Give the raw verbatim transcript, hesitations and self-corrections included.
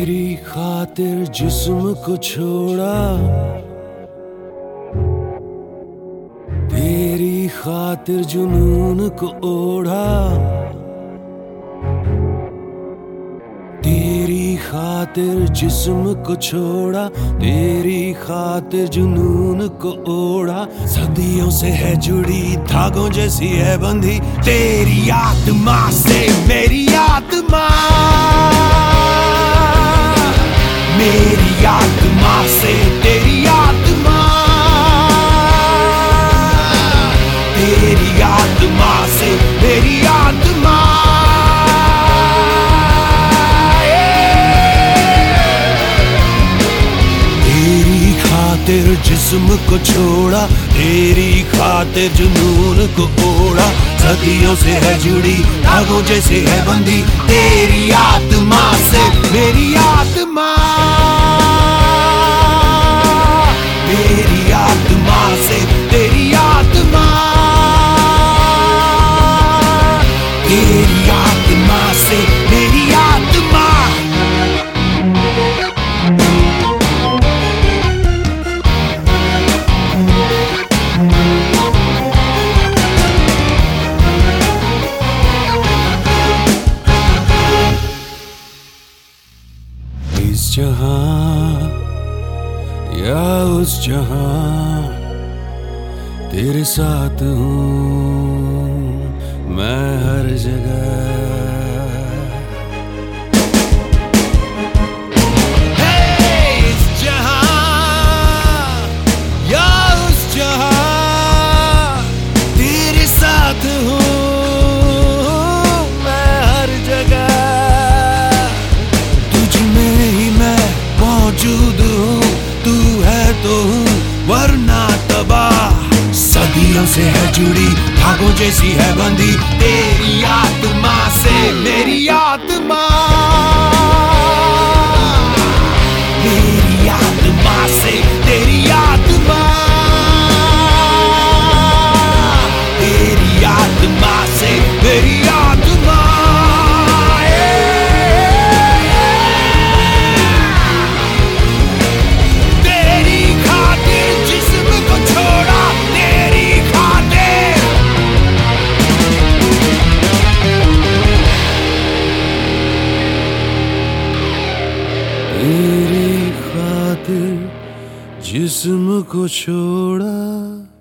तेरी खातिर जिस्म को छोड़ा, तेरी खातिर जुनून को ओढ़ा, तेरी खातिर जिस्म को छोड़ा, तेरी खातिर जुनून को ओढ़ा। सदियों से है जुड़ी धागों जैसी है बंधी तेरी आत्मा से मेरी आत्मा, मेरी आत्मा से तेरी आत्मा, तेरी आत्मा से मेरी आत्मा। तेरी खातिर जिस्म को छोड़ा, तेरी खातिर जुनून को ओढ़ा। सदियों से है जुड़ी धागों जैसे है बंधी तेरी आत्मा से मेरी आत्मा, मेरी आत्मा से तेरी आत्मा, तेरी आत्मा से मेरी आत्मा। इस जहां या उस जहां तेरे साथ हूँ मैं हर जगह। Hey, इस जहां या उस जहां तेरे साथ हूँ मैं हर जगह। तुझ में ही मैं मौजूद हूँ, तू है तो हूँ वरना तबाह। सदियों से है जुड़ी धागों जैसी है बंधी तेरी आत्मा से मेरी आत्मा, मेरी आत्मा से तेरी आत्मा, तेरी आत्मा से मेरी आत्मा। तेरी खातिर जिस्म को छोड़ा।